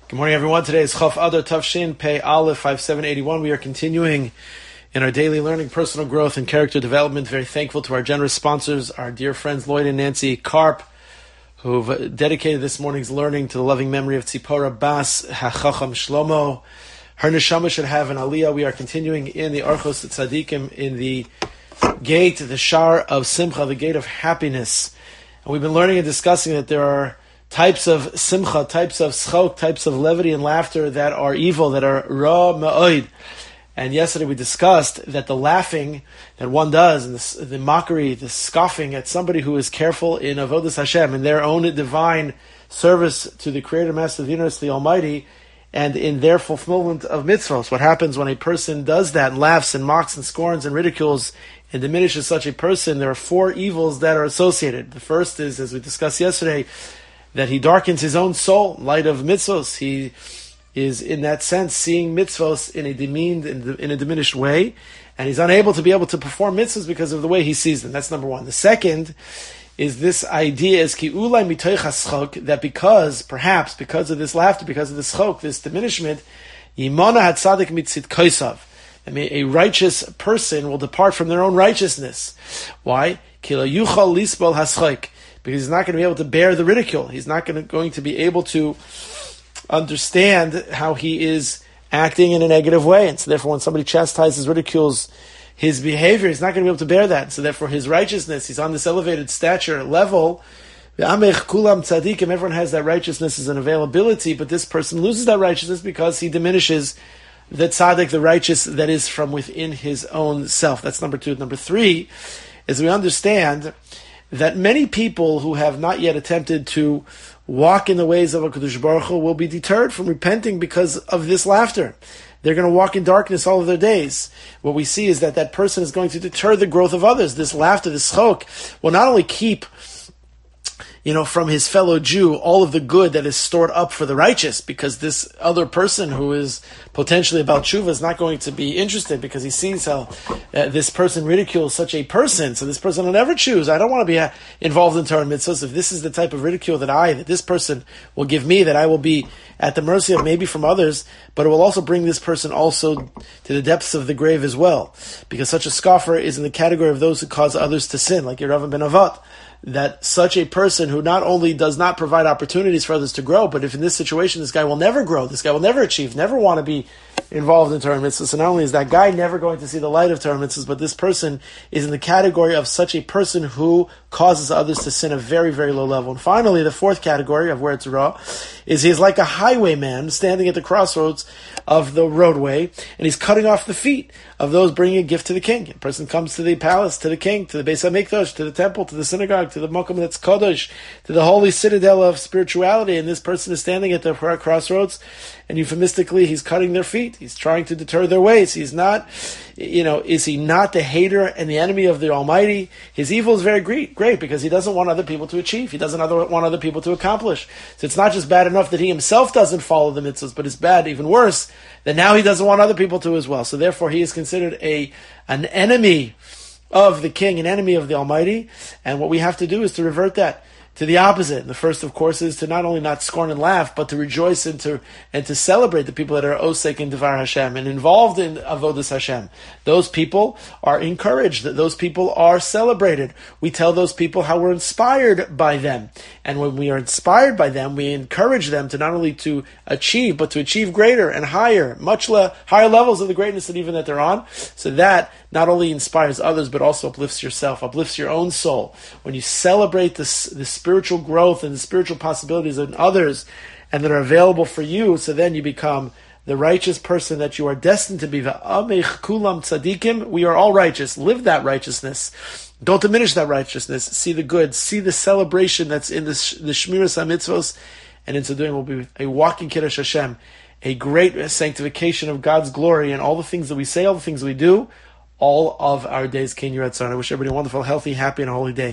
Good morning, everyone. Today is Chaf Adar Tavshin Pei Aleph 5781. We are continuing in our daily learning, personal growth, and character development. Very thankful to our generous sponsors, our dear friends Lloyd and Nancy Karp, who've dedicated this morning's learning to the loving memory of Tzipora Bas HaChacham Shlomo. Her neshama should have an aliyah. We are continuing in the Orchos Tzadikim, in the gate, the Shar of Simcha, the gate of happiness. And we've been learning and discussing that there are types of simcha, types of schok, types of levity and laughter that are evil, that are ra ma'oid. And yesterday we discussed that the laughing that one does, and the mockery, the scoffing at somebody who is careful in avodas Hashem, in their own divine service to the Creator, Master of the Universe, the Almighty, and in their fulfillment of mitzvahs. What happens when a person does that, and laughs and mocks and scorns and ridicules and diminishes such a person? There are four evils that are associated. The first is, as we discussed yesterday, that he darkens his own soul in light of mitzvos. He is, in that sense, seeing mitzvos in a demeaned, in a diminished way, and he's unable to be able to perform mitzvos because of the way he sees them. That's number one. The second is this idea, is ki ulai mitoich haschok, that perhaps because of this laughter, because of this chok, this diminishment, yimona hatzadik mitzit koisav. I mean, a righteous person will depart from their own righteousness. Why? Ki lo yuchal lisbol haschok. Because he's not going to be able to bear the ridicule. He's not going to be able to understand how he is acting in a negative way. And so therefore when somebody chastises, ridicules his behavior, he's not going to be able to bear that. So therefore his righteousness, he's on this elevated stature level. Amech kulam tzadikim, everyone has that righteousness as an availability, but this person loses that righteousness because he diminishes the tzaddik, the righteous that is from within his own self. That's number two. Number three is we understand that many people who have not yet attempted to walk in the ways of HaKadosh Baruch Hu will be deterred from repenting because of this laughter. They're going to walk in darkness all of their days. What we see is that person is going to deter the growth of others. This laughter, this chok, will not only keep from his fellow Jew all of the good that is stored up for the righteous, because this other person who is potentially about tshuva is not going to be interested because he sees how this person ridicules such a person. So this person will never choose. I don't want to be involved in Torah mitzvahs. If this is the type of ridicule that this person will give me, that I will be at the mercy of, maybe from others, but it will also bring this person also to the depths of the grave as well. Because such a scoffer is in the category of those who cause others to sin, like Yeravam ben Avat. That such a person who not only does not provide opportunities for others to grow, but if in this situation this guy will never grow, this guy will never achieve, never want to be involved in Torah mitzvahs. So not only is that guy never going to see the light of Torah mitzvahs, but this person is in the category of such a person who causes others to sin at a very, very low level. And finally, the fourth category of where it's raw is he is like a highwayman standing at the crossroads of the roadway, and he's cutting off the feet of those bringing a gift to the king. A person comes to the palace, to the king, to the Beis HaMikdash, to the temple, to the synagogue, to the Mokum that's Kodesh, to the holy citadel of spirituality, and this person is standing at the crossroads, and euphemistically, he's cutting their feet. He's trying to deter their ways. He's not, is he not the hater and the enemy of the Almighty? His evil is very great because he doesn't want other people to achieve. He doesn't want other people to accomplish. So it's not just bad enough that he himself doesn't follow the mitzvahs, but it's bad, even worse, that now he doesn't want other people to as well. So therefore, he is considered an enemy of the king, an enemy of the Almighty. And what we have to do is to revert that to the opposite. The first, of course, is to not only not scorn and laugh, but to rejoice and to celebrate the people that are osek in Devar Hashem and involved in avodas Hashem. Those people are encouraged. Those people are celebrated. We tell those people how we're inspired by them. And when we are inspired by them, we encourage them to not only to achieve, but to achieve greater and higher, higher levels of the greatness that even that they're on. So that not only inspires others, but also uplifts yourself, uplifts your own soul. When you celebrate the spiritual growth and the spiritual possibilities in others and that are available for you, so then you become the righteous person that you are destined to be. V'amech kulam tzadikim, we are all righteous. Live that righteousness. Don't diminish that righteousness. See the good. See the celebration that's in the Shmiras HaMitzvos. And in so doing will be a walking Kiddush Hashem, a great sanctification of God's glory, and all the things that we say, all the things we do, all of our days. Ken Yerat Tzar. I wish everybody a wonderful, healthy, happy, and holy day.